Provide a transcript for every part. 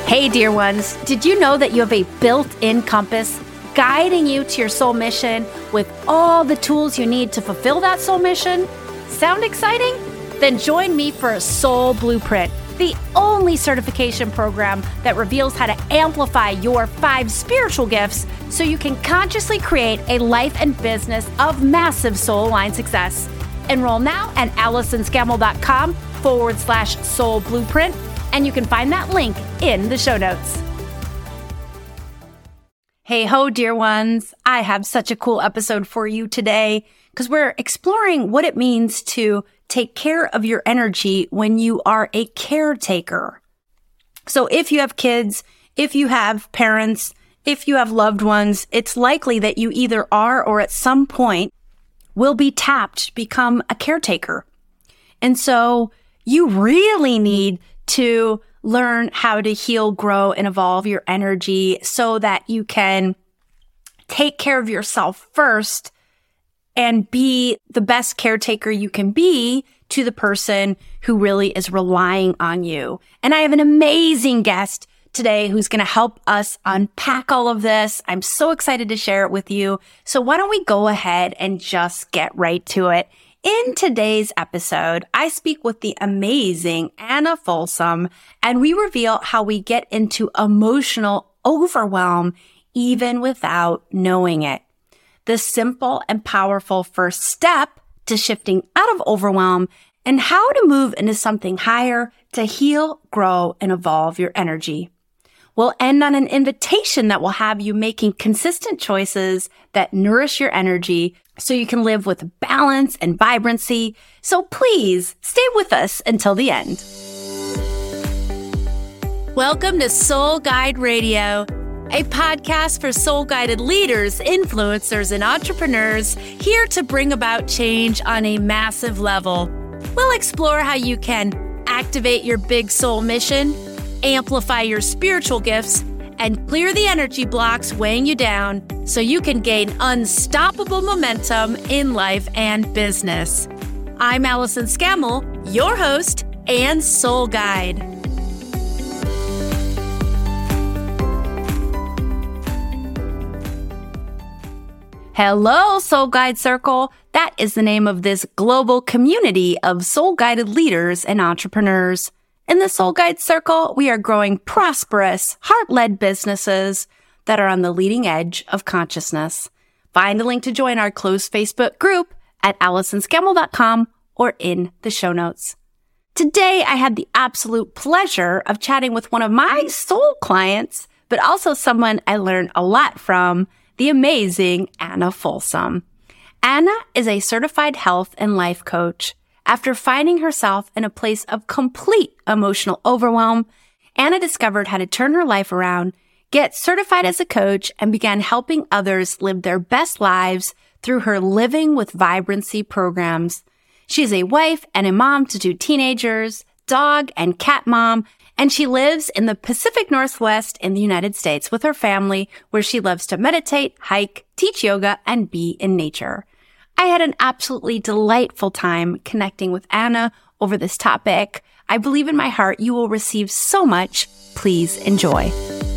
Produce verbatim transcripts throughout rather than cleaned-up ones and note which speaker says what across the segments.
Speaker 1: Hey, dear ones, did you know that you have a built-in compass guiding you to your soul mission with all the tools you need to fulfill that soul mission? Sound exciting? Then join me for a Soul Blueprint, the only certification program that reveals how to amplify your five spiritual gifts so you can consciously create a life and business of massive soul-aligned success. Enroll now at AllisonScammell.com forward slash soul blueprint, and you can find that link in the show notes. Hey ho, dear ones. I have such a cool episode for you today because we're exploring what it means to take care of your energy when you are a caretaker. So if you have kids, if you have parents, if you have loved ones, it's likely that you either are or at some point will be tapped to become a caretaker. And so you really need to learn how to heal, grow, and evolve your energy so that you can take care of yourself first and be the best caretaker you can be to the person who really is relying on you. And I have an amazing guest today who's going to help us unpack all of this. I'm so excited to share it with you. So why don't we go ahead and just get right to it. In today's episode, I speak with the amazing Anna Folsom, and we reveal how we get into emotional overwhelm even without knowing it. The simple and powerful first step to shifting out of overwhelm and how to move into something higher to heal, grow, and evolve your energy. We'll end on an invitation that will have you making consistent choices that nourish your energy so you can live with balance and vibrancy. So please stay with us until the end. Welcome to Soul Guide Radio, a podcast for soul-guided leaders, influencers, and entrepreneurs here to bring about change on a massive level. We'll explore how you can activate your big soul mission, amplify your spiritual gifts, and clear the energy blocks weighing you down so you can gain unstoppable momentum in life and business. I'm Allison Scammell, your host and soul guide. Hello, Soul Guide Circle. That is the name of this global community of soul-guided leaders and entrepreneurs. In the Soul Guide Circle, we are growing prosperous, heart-led businesses that are on the leading edge of consciousness. Find a link to join our closed Facebook group at Allison Scammell dot com or in the show notes. Today, I had the absolute pleasure of chatting with one of my soul clients, but also someone I learned a lot from, the amazing Anna Folsom. Anna is a certified health and life coach. After finding herself in a place of complete emotional overwhelm, Anna discovered how to turn her life around, get certified as a coach, and began helping others live their best lives through her Living with Vibrancy programs. She's a wife and a mom to two teenagers, dog and cat mom, and she lives in the Pacific Northwest in the United States with her family, where she loves to meditate, hike, teach yoga, and be in nature. I had an absolutely delightful time connecting with Anna over this topic. I believe in my heart you will receive so much. Please enjoy.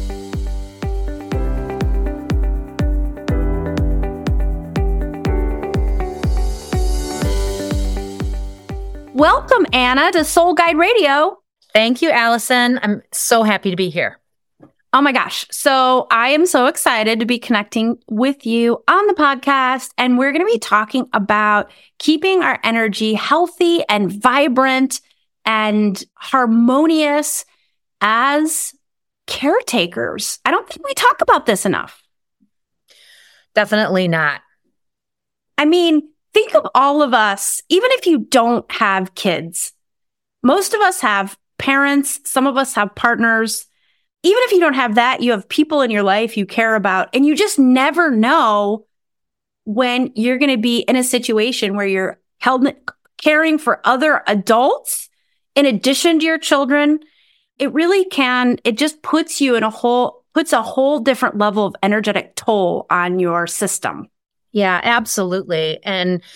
Speaker 1: Welcome, Anna, to Soul Guide Radio.
Speaker 2: Thank you, Allison. I'm so happy to be here.
Speaker 1: Oh my gosh. So I am so excited to be connecting with you on the podcast. And we're going to be talking about keeping our energy healthy and vibrant and harmonious as caretakers. I don't think we talk about this enough.
Speaker 2: Definitely not.
Speaker 1: I mean, think of all of us, even if you don't have kids. Most of us have parents. Some of us have partners. Even if you don't have that, you have people in your life you care about, and you just never know when you're going to be in a situation where you're held caring for other adults in addition to your children. It really can, it just puts you in a whole, puts a whole different level of energetic toll on your system.
Speaker 2: Yeah, absolutely. And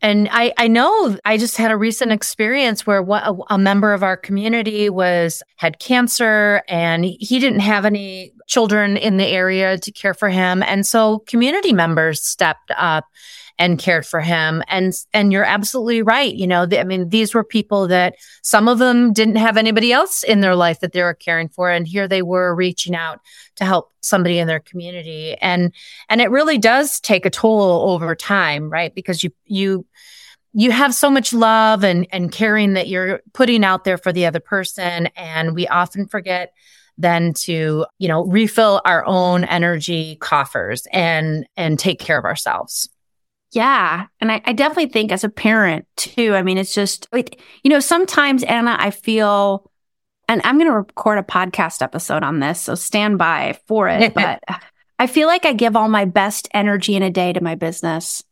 Speaker 2: And I, I know I just had a recent experience where what, a, a member of our community was had cancer and he didn't have any children in the area to care for him. And so community members stepped up and cared for him. And, and you're absolutely right. You know, the, I mean, these were people that some of them didn't have anybody else in their life that they were caring for. And here they were reaching out to help somebody in their community. And, and it really does take a toll over time, right? Because you, you, you have so much love and, and caring that you're putting out there for the other person. And we often forget then to, you know, refill our own energy coffers and, and take care of ourselves.
Speaker 1: Yeah. And I, I definitely think as a parent too, I mean, it's just, it, you know, sometimes, Anna, I feel, and I'm going to record a podcast episode on this, so stand by for it. But I feel like I give all my best energy in a day to my business.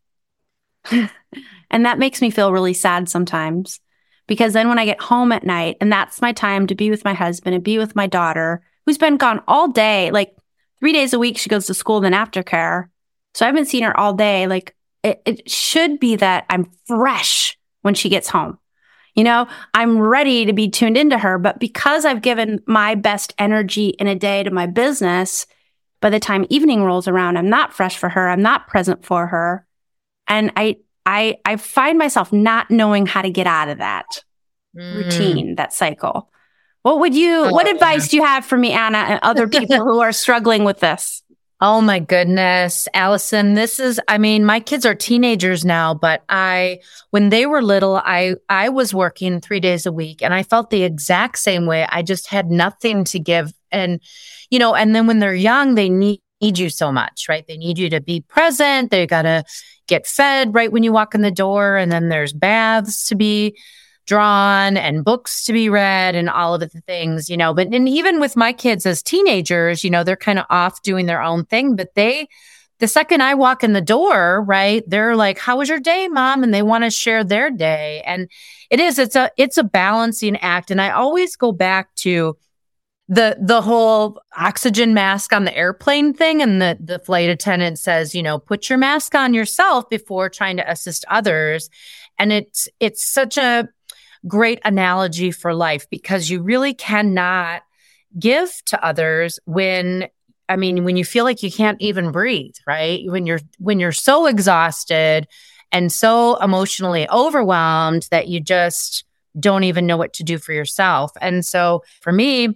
Speaker 1: And that makes me feel really sad sometimes, because then when I get home at night, and that's my time to be with my husband and be with my daughter, who's been gone all day, like three days a week, she goes to school and then aftercare. So I haven't seen her all day. Like, It, it should be that I'm fresh when she gets home. You know, I'm ready to be tuned into her. But because I've given my best energy in a day to my business, by the time evening rolls around, I'm not fresh for her. I'm not present for her. And I, I, I find myself not knowing how to get out of that mm. routine, that cycle. What would you, oh, what advice yeah. do you have for me, Anna, and other people who are struggling with this?
Speaker 2: Oh my goodness, Allison, this is, I mean, my kids are teenagers now, but I, when they were little, I, I was working three days a week and I felt the exact same way. I just had nothing to give. And, you know, and then when they're young, they need, need you so much, right? They need you to be present. They got to get fed right when you walk in the door. And then there's baths to be drawn and books to be read and all of the things, you know, but and even with my kids as teenagers, you know, they're kind of off doing their own thing, but they, the second I walk in the door, right, they're like, how was your day, Mom? And they want to share their day. And it is, it's a, it's a balancing act. And I always go back to the, the whole oxygen mask on the airplane thing. And the, the flight attendant says, you know, put your mask on yourself before trying to assist others. And it's, it's such a great analogy for life, because you really cannot give to others when, I mean, when you feel like you can't even breathe, right? When you're, when you're so exhausted and so emotionally overwhelmed that you just don't even know what to do for yourself. And so for me,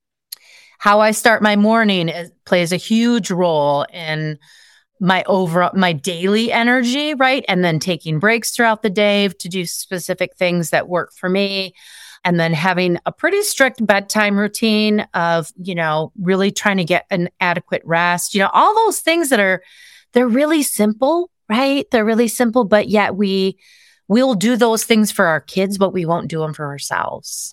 Speaker 2: how I start my morning is, plays a huge role in my overall, my daily energy, right? And then taking breaks throughout the day to do specific things that work for me. And then having a pretty strict bedtime routine of, you know, really trying to get an adequate rest, you know, all those things that are, they're really simple, right? They're really simple, but yet we, we'll do those things for our kids, but we won't do them for ourselves.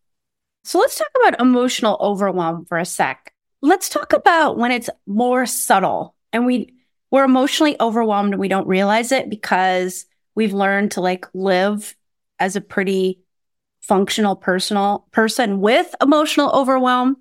Speaker 1: So let's talk about emotional overwhelm for a sec. Let's talk about when it's more subtle and we, we're emotionally overwhelmed and we don't realize it because we've learned to like live as a pretty functional personal person with emotional overwhelm.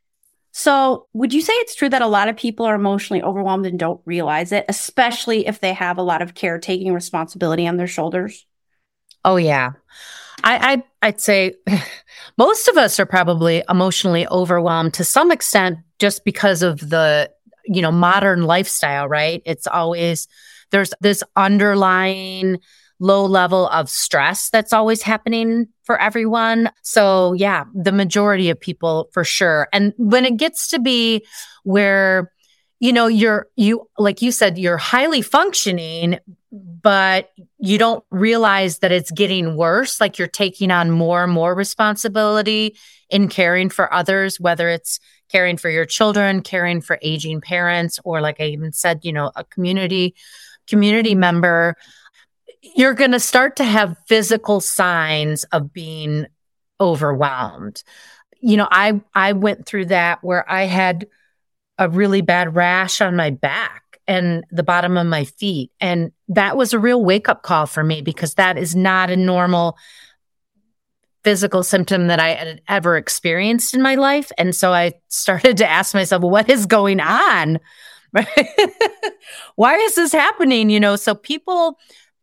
Speaker 1: So would you say it's true that a lot of people are emotionally overwhelmed and don't realize it, especially if they have a lot of caretaking responsibility on their shoulders?
Speaker 2: Oh, yeah. I, I, I'd say most of us are probably emotionally overwhelmed to some extent just because of the, you know, modern lifestyle, right? It's always, there's this underlying low level of stress that's always happening for everyone. So yeah, the majority of people for sure. And when it gets to be where, you know, you're, you, like you said, you're highly functioning, but you don't realize that it's getting worse. Like you're taking on more and more responsibility in caring for others, whether it's caring for your children, caring for aging parents, or like I even said, you know, a community, community member. You're going to start to have physical signs of being overwhelmed. You know, I, I went through that where I had a really bad rash on my back and the bottom of my feet. And that was a real wake up call for me because that is not a normal physical symptom that I had ever experienced in my life. And so I started to ask myself, well, what is going on? Why is this happening? You know, so people,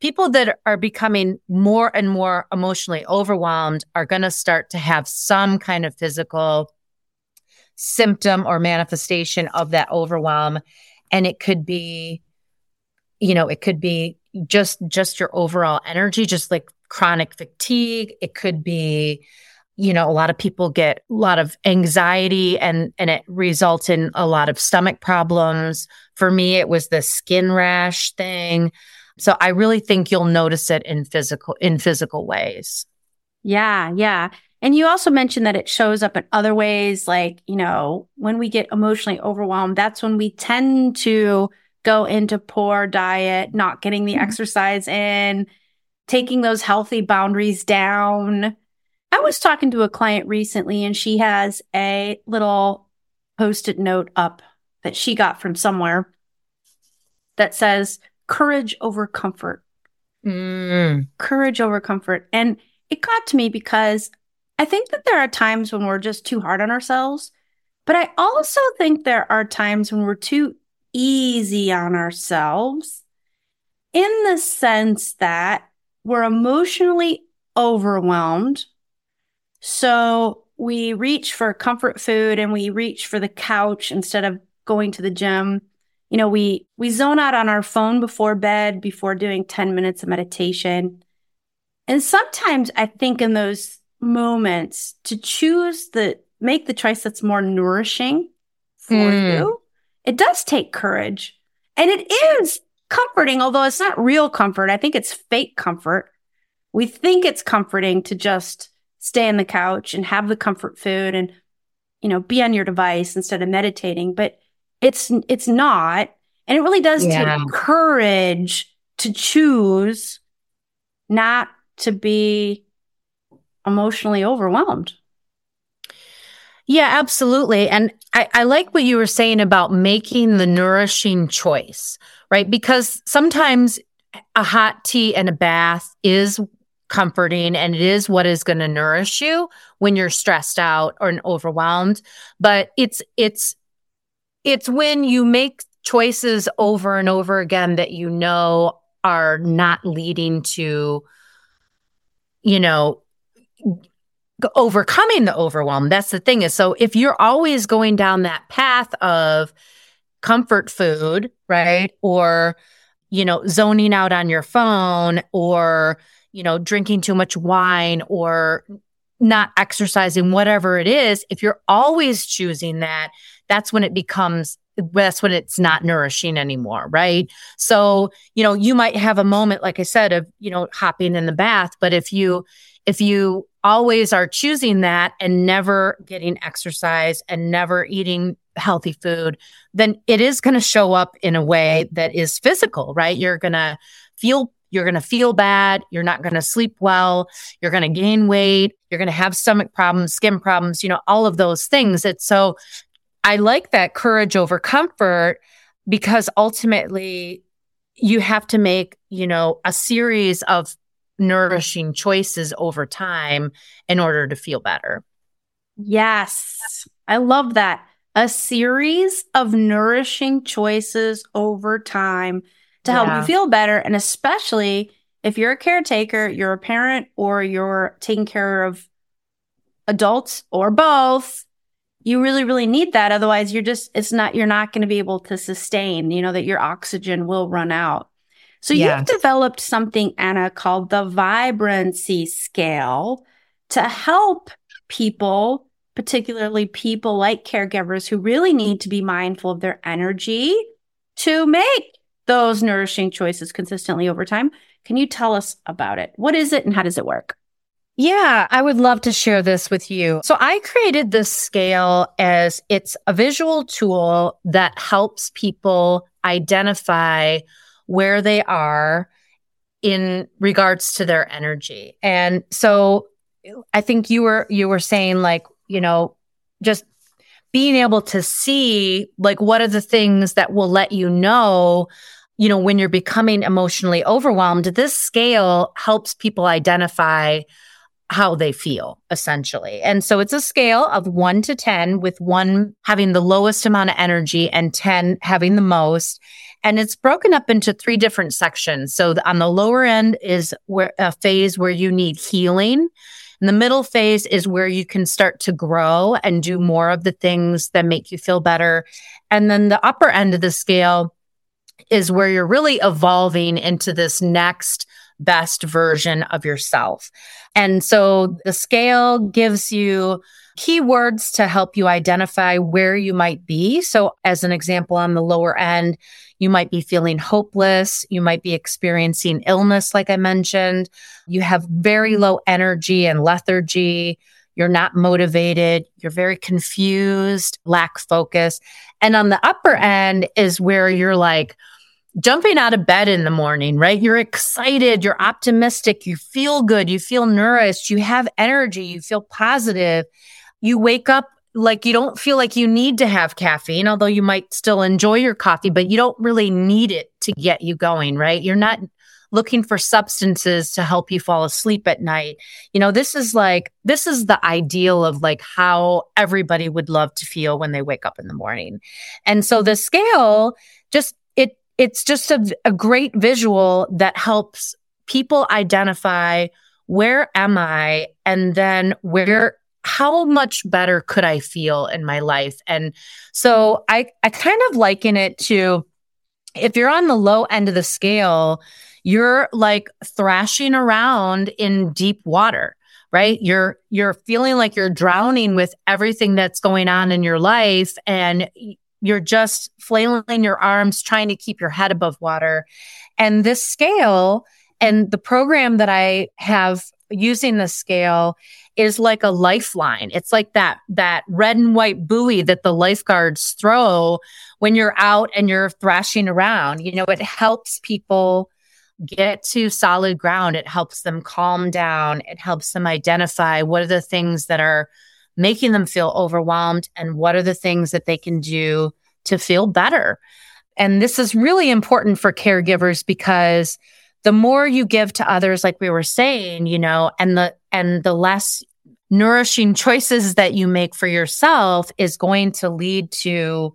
Speaker 2: people that are becoming more and more emotionally overwhelmed are going to start to have some kind of physical symptom or manifestation of that overwhelm. And it could be, you know, it could be just, just your overall energy, just like chronic fatigue. It could be, you know, a lot of people get a lot of anxiety and, and it results in a lot of stomach problems. For me, it was the skin rash thing. So I really think you'll notice it in physical, in physical ways.
Speaker 1: Yeah. Yeah. And you also mentioned that it shows up in other ways. Like, you know, when we get emotionally overwhelmed, that's when we tend to go into poor diet, not getting the mm-hmm. exercise in, taking those healthy boundaries down. I was talking to a client recently and she has a little post-it note up that she got from somewhere that says courage over comfort.
Speaker 2: Mm.
Speaker 1: Courage over comfort. And it got to me because I think that there are times when we're just too hard on ourselves, but I also think there are times when we're too easy on ourselves in the sense that we're emotionally overwhelmed. So we reach for comfort food and we reach for the couch instead of going to the gym. You know, we, we zone out on our phone before bed, before doing ten minutes of meditation. And sometimes I think in those moments to choose the, make the choice that's more nourishing for mm. you, it does take courage. And it is comforting, although it's not real comfort. I think it's fake comfort. We think it's comforting to just stay on the couch and have the comfort food and, you know, be on your device instead of meditating, but it's, it's not. And it really does yeah. take courage to choose not to be emotionally overwhelmed.
Speaker 2: Yeah, absolutely. And I, I like what you were saying about making the nourishing choice, right? Because sometimes a hot tea and a bath is comforting and it is what is going to nourish you when you're stressed out or overwhelmed. But it's, it's, it's when you make choices over and over again that you know are not leading to, you know, overcoming the overwhelm. That's the thing is, so if you're always going down that path of comfort food, right? Or, you know, zoning out on your phone or, you know, drinking too much wine or not exercising, whatever it is, if you're always choosing that, that's when it becomes, that's when it's not nourishing anymore, right? So, you know, you might have a moment, like I said, of, you know, hopping in the bath, but if you, if you always are choosing that and never getting exercise and never eating healthy food, then it is going to show up in a way that is physical, right? You're going to feel, you're going to feel bad. You're not going to sleep well. You're going to gain weight. You're going to have stomach problems, skin problems, you know, all of those things. It's so, I like that courage over comfort because ultimately you have to make, you know, a series of nourishing choices over time in order to feel better.
Speaker 1: Yes. I love that. A series of nourishing choices over time to yeah. help you feel better. And especially if you're a caretaker, you're a parent, or you're taking care of adults or both, you really, really need that. Otherwise, you're just, it's not, you're not going to be able to sustain, you know, that your oxygen will run out. So yeah. you've developed something, Anna, called the vibrancy scale to help people, particularly people like caregivers who really need to be mindful of their energy to make those nourishing choices consistently over time. Can you tell us about it? What is it and how does it work?
Speaker 2: Yeah, I would love to share this with you. So I created this scale as it's a visual tool that helps people identify where they are in regards to their energy. And so I think you were, you were saying like, you know, just being able to see like, what are the things that will let you know, you know, when you're becoming emotionally overwhelmed. This scale helps people identify how they feel, essentially. And so it's a scale of one to ten, with one having the lowest amount of energy and ten having the most. And it's broken up into three different sections. So the, on the lower end is where a phase where you need healing. And the middle phase is where you can start to grow and do more of the things that make you feel better. And then the upper end of the scale is where you're really evolving into this next best version of yourself. And so the scale gives you keywords to help you identify where you might be. So as an example, on the lower end, you might be feeling hopeless. You might be experiencing illness, like I mentioned. You have very low energy and lethargy. You're not motivated. You're very confused, lack focus. And on the upper end is where you're like, jumping out of bed in the morning, right? You're excited, you're optimistic, you feel good, you feel nourished, you have energy, you feel positive. You wake up like you don't feel like you need to have caffeine, although you might still enjoy your coffee, but you don't really need it to get you going, right? You're not looking for substances to help you fall asleep at night. You know, this is like, this is the ideal of like how everybody would love to feel when they wake up in the morning. And so the scale just, it, It's just a, a great visual that helps people identify where am I and then where, how much better could I feel in my life? And so I, I kind of liken it to, if you're on the low end of the scale, you're like thrashing around in deep water, right? You're, you're feeling like you're drowning with everything that's going on in your life, and you're just flailing your arms, trying to keep your head above water. And this scale and the program that I have using the scale is like a lifeline. It's like that, that red and white buoy that the lifeguards throw when you're out and you're thrashing around. You know, it helps people get to solid ground. It helps them calm down. It helps them identify what are the things that are making them feel overwhelmed and what are the things that they can do to feel better. And this is really important for caregivers because the more you give to others, like we were saying, you know, and the, and the less nourishing choices that you make for yourself is going to lead to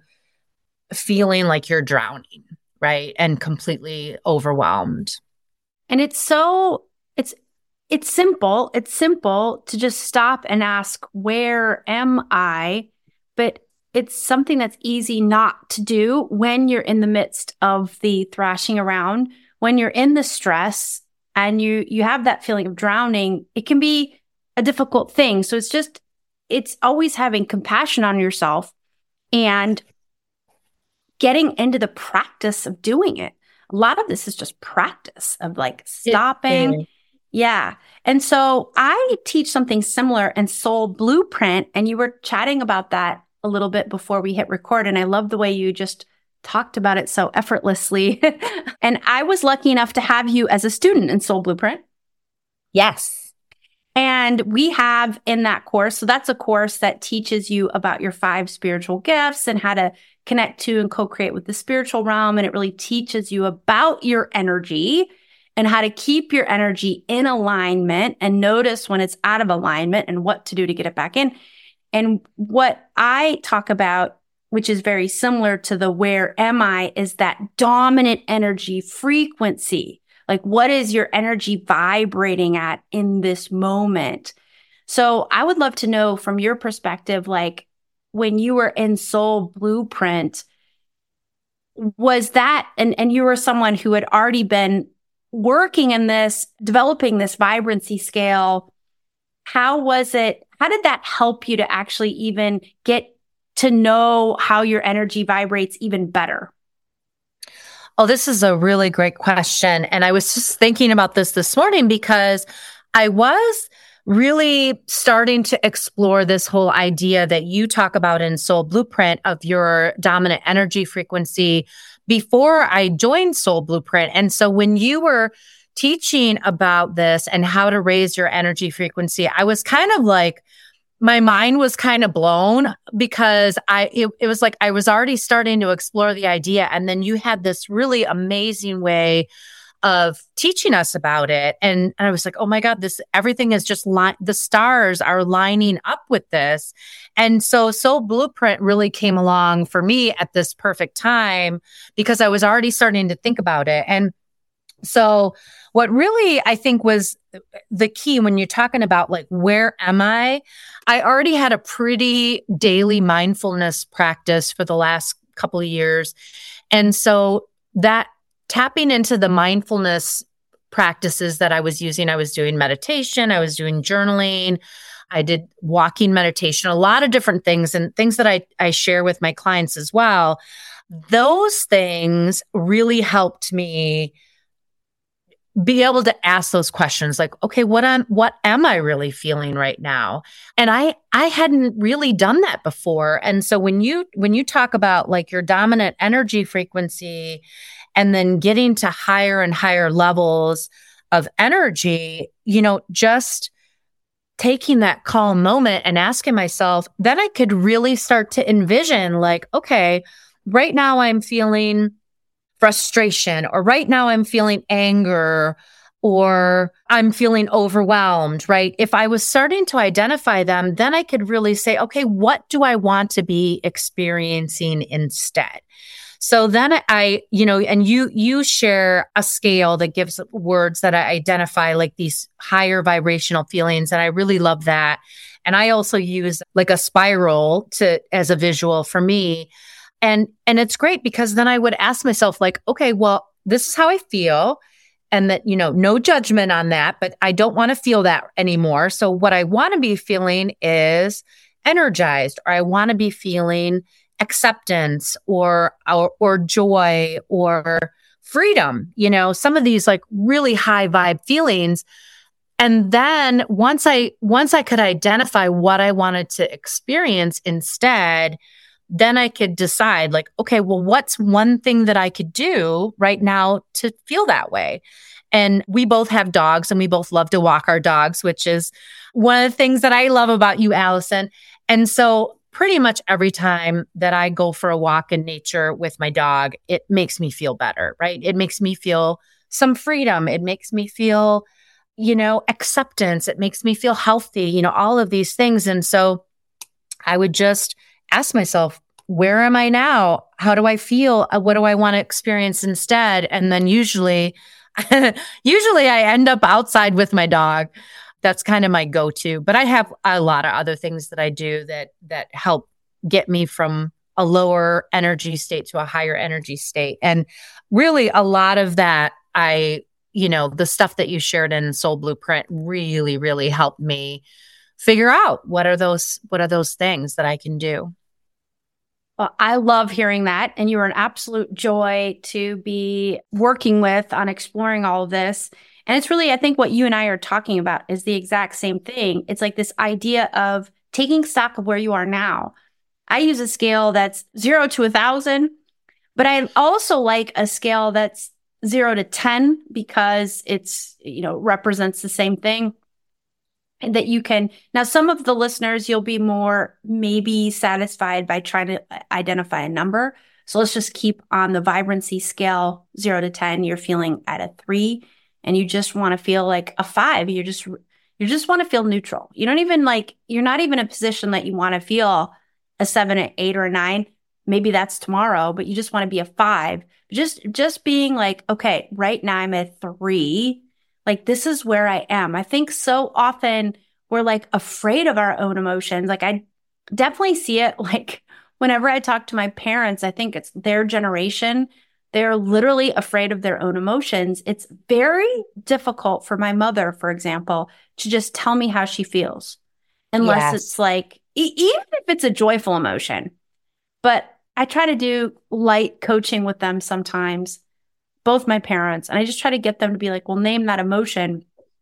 Speaker 2: feeling like you're drowning, right? And completely overwhelmed.
Speaker 1: And it's so, it's, It's simple. It's simple to just stop and ask, where am I? But it's something that's easy not to do when you're in the midst of the thrashing around, when you're in the stress and you, you have that feeling of drowning. It can be a difficult thing. So it's just, it's always having compassion on yourself and getting into the practice of doing it. A lot of this is just practice of like stopping.
Speaker 2: It,
Speaker 1: Yeah. And so I teach something similar in Soul Blueprint, and you were chatting about that a little bit before we hit record. And I love the way you just talked about it so effortlessly. And I was lucky enough to have you as a student in Soul Blueprint.
Speaker 2: Yes.
Speaker 1: And we have in that course, so that's a course that teaches you about your five spiritual gifts and how to connect to and co-create with the spiritual realm. And it really teaches you about your energy and how to keep your energy in alignment and notice when it's out of alignment and what to do to get it back in. And what I talk about, which is very similar to the where am I, is that dominant energy frequency. Like, what is your energy vibrating at in this moment? So I would love to know from your perspective, like when you were in Soul Blueprint, was that, and, and you were someone who had already been working in this, developing this vibrancy scale, how was it, how did that help you to actually even get to know how your energy vibrates even better?
Speaker 2: Oh, this is a really great question. And I was just thinking about this this morning because I was really starting to explore this whole idea that you talk about in Soul Blueprint of your dominant energy frequency before I joined Soul Blueprint. And so when you were teaching about this and how to raise your energy frequency, I was kind of like, my mind was kind of blown because I, it, it was like I was already starting to explore the idea. And then you had this really amazing way of teaching us about it. And I was like, oh my God, this, everything is just li- the stars are lining up with this. And so Soul Blueprint really came along for me at this perfect time because I was already starting to think about it. And so what really I think was the key when you're talking about like, where am I? I already had a pretty daily mindfulness practice for the last couple of years. And so that tapping into the mindfulness practices that I was using, I was doing meditation, I was doing journaling, I did walking meditation, a lot of different things and things that I, I share with my clients as well. Those things really helped me be able to ask those questions like, okay, what am, what am I really feeling right now? And I, I hadn't really done that before. And so when you, when you talk about like your dominant energy frequency and then getting to higher and higher levels of energy, you know, just taking that calm moment and asking myself, then I could really start to envision like, okay, right now I'm feeling frustration, or right now I'm feeling anger, or I'm feeling overwhelmed, right? If I was starting to identify them, then I could really say, okay, what do I want to be experiencing instead? So then I, you know, and you, you share a scale that gives words that I identify like these higher vibrational feelings. And I really love that. And I also use like a spiral to, as a visual for me. And, and it's great because then I would ask myself like, okay, well, this is how I feel. And that, you know, no judgment on that, but I don't want to feel that anymore. So what I want to be feeling is energized, or I want to be feeling acceptance or, or, or joy or freedom, you know, some of these like really high vibe feelings. And then once I, once I could identify what I wanted to experience instead, then I could decide like, okay, well, what's one thing that I could do right now to feel that way? And we both have dogs and we both love to walk our dogs, which is one of the things that I love about you, Allison. And so pretty much every time that I go for a walk in nature with my dog, it makes me feel better, right? It makes me feel some freedom. It makes me feel, you know, acceptance. It makes me feel healthy, you know, all of these things. And so I would just ask myself, where am I now? How do I feel? What do I want to experience instead? And then usually, usually I end up outside with my dog. That's kind of my go-to, but I have a lot of other things that I do that, that help get me from a lower energy state to a higher energy state. And really a lot of that, I, you know, the stuff that you shared in Soul Blueprint really, really helped me figure out what are those, what are those things that I can do.
Speaker 1: Well, I love hearing that. And you are an absolute joy to be working with on exploring all of this. And it's really, I think what you and I are talking about is the exact same thing. It's like this idea of taking stock of where you are now. I use a scale that's zero to a thousand, but I also like a scale that's zero to ten because it's, you know, represents the same thing. And that you can, now some of the listeners, you'll be more maybe satisfied by trying to identify a number. So let's just keep on the vibrancy scale, zero to ten, you're feeling at a three and you just want to feel like a five. You're just, you just want to feel neutral. You don't even like, you're not even in a position that you want to feel a seven, an eight or a nine. Maybe that's tomorrow, but you just want to be a five. Just, just being like, okay, right now I'm at three. Like, this is where I am. I think so often we're like afraid of our own emotions. Like, I definitely see it like whenever I talk to my parents, I think it's their generation. They're literally afraid of their own emotions. It's very difficult for my mother, for example, to just tell me how she feels. Unless yes. it's like, e- even if it's a joyful emotion. But I try to do light coaching with them sometimes. Both my parents. And I just try to get them to be like, well, name that emotion.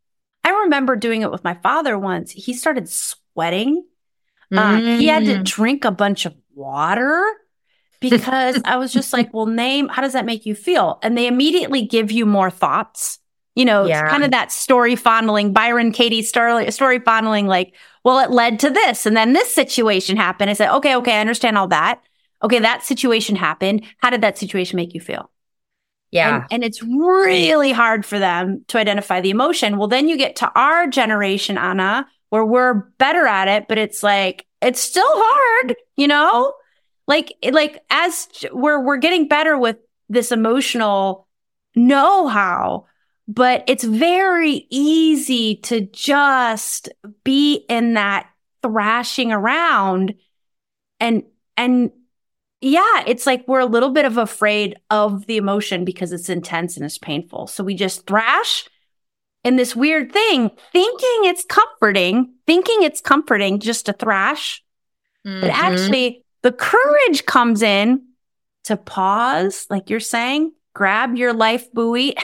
Speaker 1: I remember doing it with my father once. He started sweating. Mm. Uh, he had to drink a bunch of water because I was just like, well, name, how does that make you feel? And they immediately give you more thoughts. You know, yeah. It's kind of that story fondling, Byron Katie story, story fondling, like, well, it led to this. And then this situation happened. I said, okay, okay, I understand all that. Okay, that situation happened. How did that situation make you feel?
Speaker 2: Yeah.
Speaker 1: And, and it's really hard for them to identify the emotion. Well, then you get to our generation, Anna, where we're better at it, but it's like, it's still hard, you know? Like, like as we're, we're getting better with this emotional know-how, but it's very easy to just be in that thrashing around and, and yeah, it's like we're a little bit of afraid of the emotion because it's intense and it's painful. So we just thrash in this weird thing, thinking it's comforting, thinking it's comforting just to thrash. Mm-hmm. But actually, the courage comes in to pause, like you're saying, grab your life buoy.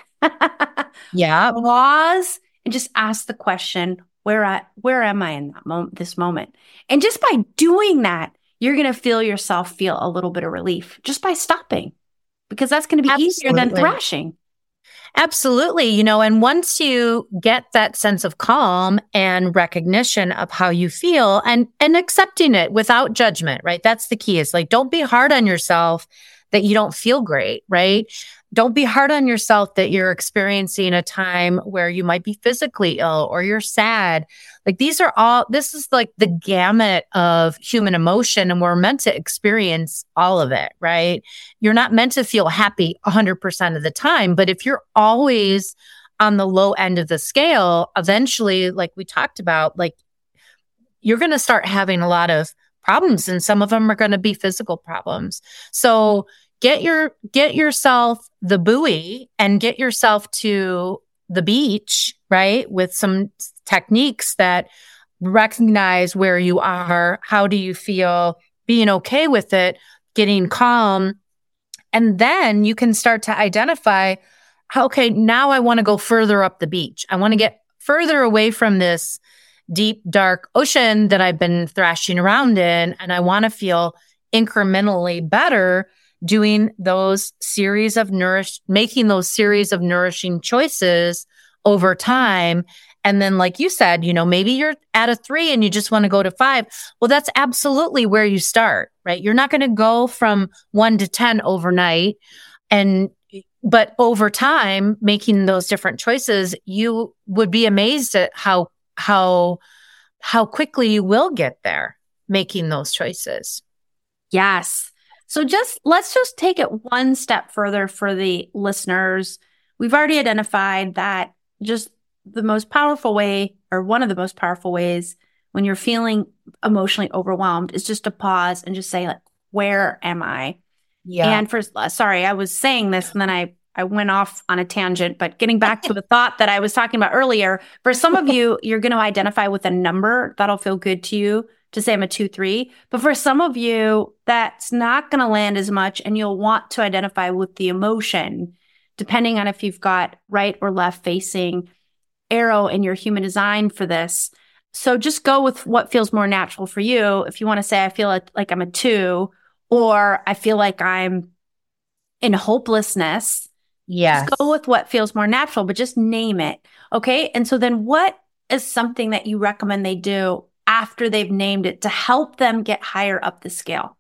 Speaker 2: Yeah.
Speaker 1: Pause and just ask the question, where I, where am I in that moment, this moment? And just by doing that, you're going to feel yourself feel a little bit of relief just by stopping, because that's going to be Absolutely. Easier than thrashing.
Speaker 2: Absolutely. You know, and once you get that sense of calm and recognition of how you feel and, and accepting it without judgment, right? That's the key. Is like, don't be hard on yourself that you don't feel great, right? Don't be hard on yourself that you're experiencing a time where you might be physically ill or you're sad. Like these are all, this is like the gamut of human emotion, and we're meant to experience all of it, right? You're not meant to feel happy one hundred percent of the time, but if you're always on the low end of the scale, eventually, like we talked about, like you're going to start having a lot of problems, and some of them are going to be physical problems. So get your, get yourself the buoy and get yourself to the beach, right? With some techniques that recognize where you are. How do you feel? Being okay with it, getting calm. And then you can start to identify, okay, now I want to go further up the beach. I want to get further away from this deep, dark ocean that I've been thrashing around in. And I want to feel incrementally better doing those series of nourish, making those series of nourishing choices over time. And then, like you said, you know, maybe you're at a three and you just want to go to five. Well, that's absolutely where you start, right? You're not going to go from one to ten overnight. And, but over time, making those different choices, you would be amazed at how, how, how quickly you will get there making those choices.
Speaker 1: Yes. So just, let's just take it one step further for the listeners. We've already identified that just the most powerful way, or one of the most powerful ways when you're feeling emotionally overwhelmed, is just to pause and just say, like, where am I? Yeah. And for, sorry, I was saying this and then I, I went off on a tangent, but getting back to the thought that I was talking about earlier, for some of you, you're going to identify with a number that'll feel good to you to say I'm a two, three. But for some of you, that's not going to land as much, and you'll want to identify with the emotion, depending on if you've got right or left facing arrow in your human design for this. So just go with what feels more natural for you. If you want to say, I feel like, like I'm a two, or I feel like I'm in hopelessness.
Speaker 2: Yes.
Speaker 1: Just go with what feels more natural, but just name it. Okay. And so then what is something that you recommend they do after they've named it to help them get higher up the scale?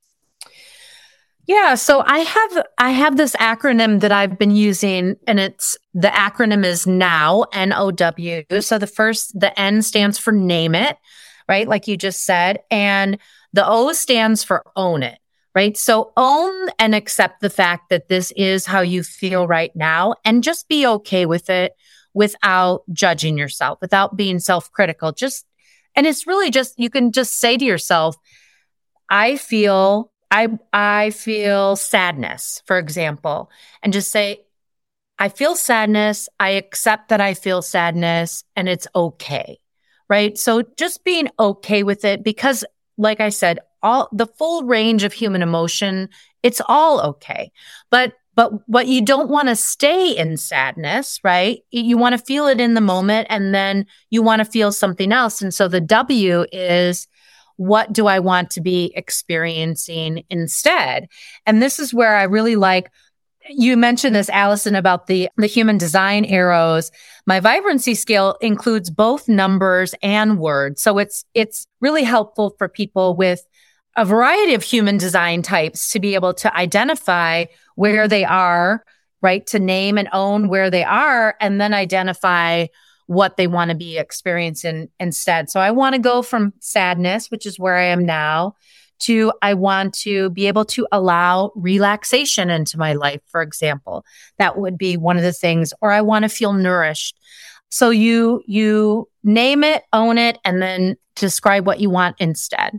Speaker 2: Yeah. So I have, I have this acronym that I've been using, and it's, the acronym is NOW, N O W. So the first, the N stands for name it, right? Like you just said. And the O stands for own it, right? So own and accept the fact that this is how you feel right now, and just be okay with it without judging yourself, without being self-critical. Just, and it's really just, you can just say to yourself, I feel I I feel sadness, for example, and just say, I feel sadness. I accept that I feel sadness, and it's okay, right? So just being okay with it, because like I said, all the full range of human emotion, it's all okay. But but what you don't want to stay in sadness, right? You want to feel it in the moment, and then you want to feel something else. And so the W is, what do I want to be experiencing instead? And this is where I really like, you mentioned this, Allison, about the, the human design arrows. My vibrancy scale includes both numbers and words. So it's, it's really helpful for people with a variety of human design types to be able to identify where they are, right? To name and own where they are, and then identify what they want to be experiencing instead. So I want to go from sadness, which is where I am now, to I want to be able to allow relaxation into my life, for example. That would be one of the things. Or I want to feel nourished. So you you name it, own it, and then describe what you want instead.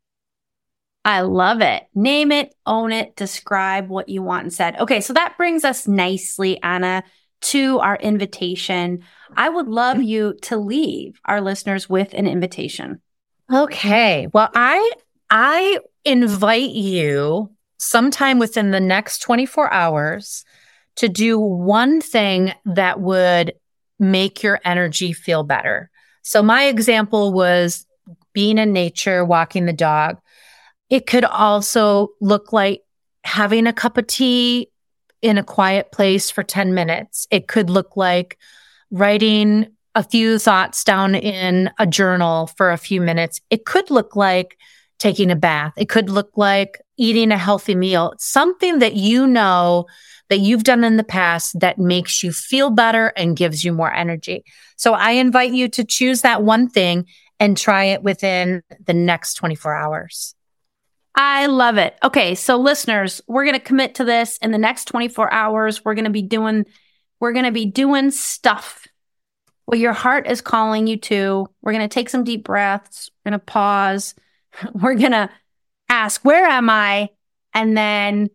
Speaker 1: I love it. Name it, own it, describe what you want instead. Okay, so that brings us nicely, Anna, to our invitation. I would love you to leave our listeners with an invitation.
Speaker 2: Okay. Well, I I invite you sometime within the next twenty-four hours to do one thing that would make your energy feel better. So my example was being in nature, walking the dog. It could also look like having a cup of tea in a quiet place for ten minutes. It could look like writing a few thoughts down in a journal for a few minutes. It could look like taking a bath. It could look like eating a healthy meal, something that you know that you've done in the past that makes you feel better and gives you more energy. So I invite you to choose that one thing and try it within the next twenty-four hours.
Speaker 1: I love it. Okay, so listeners, we're going to commit to this in the next twenty-four hours. We're going to be doing we're going to be doing stuff what your heart is calling you to. We're going to take some deep breaths. We're going to pause. We're going to ask, where am I? And then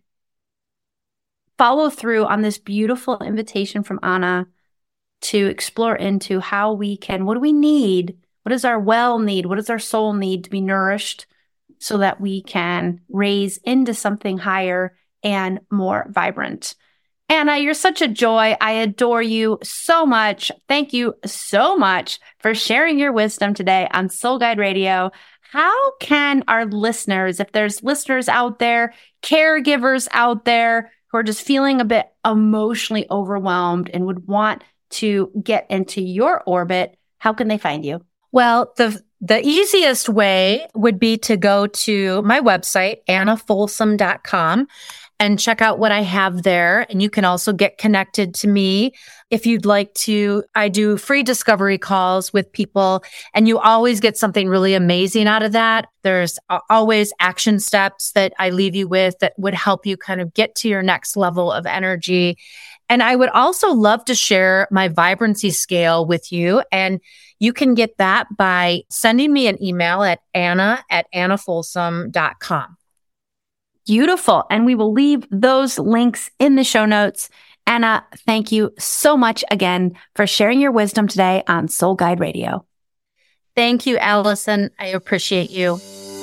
Speaker 1: follow through on this beautiful invitation from Anna to explore into how we can, what do we need? What does our well need? What does our soul need to be nourished so that we can raise into something higher and more vibrant? Anna, you're such a joy. I adore you so much. Thank you so much for sharing your wisdom today on Soul Guide Radio. How can our listeners, if there's listeners out there, caregivers out there who are just feeling a bit emotionally overwhelmed and would want to get into your orbit, how can they find you?
Speaker 2: Well, the the easiest way would be to go to my website, anna folsom dot com, and check out what I have there. And you can also get connected to me if you'd like to. I do free discovery calls with people, and you always get something really amazing out of that. There's always action steps that I leave you with that would help you kind of get to your next level of energy. And I would also love to share my vibrancy scale with you. And you can get that by sending me an email at anna at anna folsom dot com.
Speaker 1: Beautiful. And we will leave those links in the show notes. Anna, thank you so much again for sharing your wisdom today on Soul Guide Radio.
Speaker 2: Thank you, Allison. I appreciate you.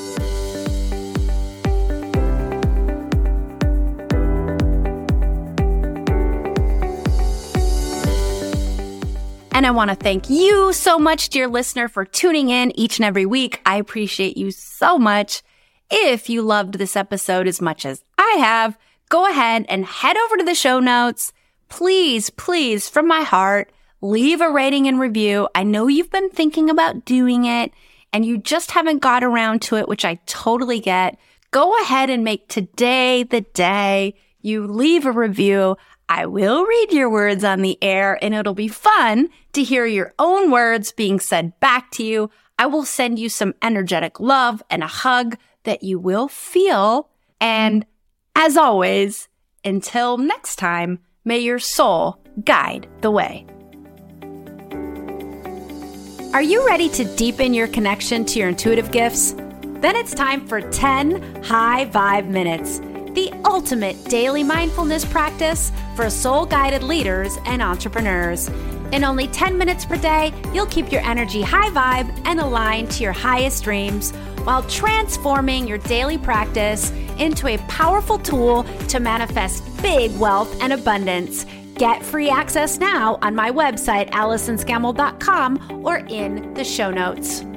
Speaker 1: And I want to thank you so much, dear listener, for tuning in each and every week. I appreciate you so much. If you loved this episode as much as I have, go ahead and head over to the show notes. Please, please, from my heart, leave a rating and review. I know you've been thinking about doing it and you just haven't got around to it, which I totally get. Go ahead and make today the day you leave a review. I will read your words on the air, and it'll be fun to hear your own words being said back to you. I will send you some energetic love and a hug that you will feel. And as always, until next time, may your soul guide the way. Are you ready to deepen your connection to your intuitive gifts? Then it's time for ten High Vibe Minutes, the ultimate daily mindfulness practice for soul-guided leaders and entrepreneurs. In only ten minutes per day, you'll keep your energy high vibe and aligned to your highest dreams while transforming your daily practice into a powerful tool to manifest big wealth and abundance. Get free access now on my website, allison scammell dot com, or in the show notes.